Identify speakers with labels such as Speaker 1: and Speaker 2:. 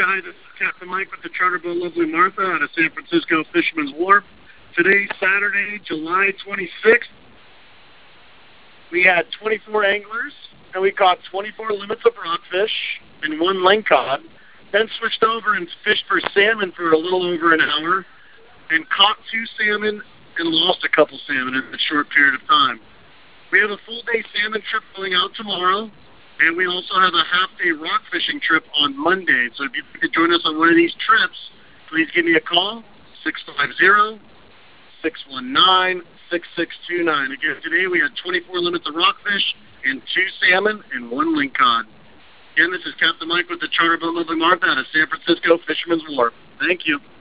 Speaker 1: Hi, this is Captain Mike with the Charter Boat Lovely Martha out of San Francisco Fisherman's Wharf. Today's Saturday, July 26th. We had 24 anglers, and we caught 24 limits of rockfish and one lingcod. Then switched over and fished for salmon for a little over an hour, and caught 2 salmon and lost a couple salmon in a short period of time. We have a full-day salmon trip going out tomorrow, and we also have a half-day rock fishing trip on Monday. So if you could join us on one of these trips, please give me a call, 650-619-6629. Again, today we had 24 limits of rockfish and 2 salmon and 1 lingcod. Again, this is Captain Mike with the Charter Boat Lovely Martha out of San Francisco Fisherman's Wharf. Thank you.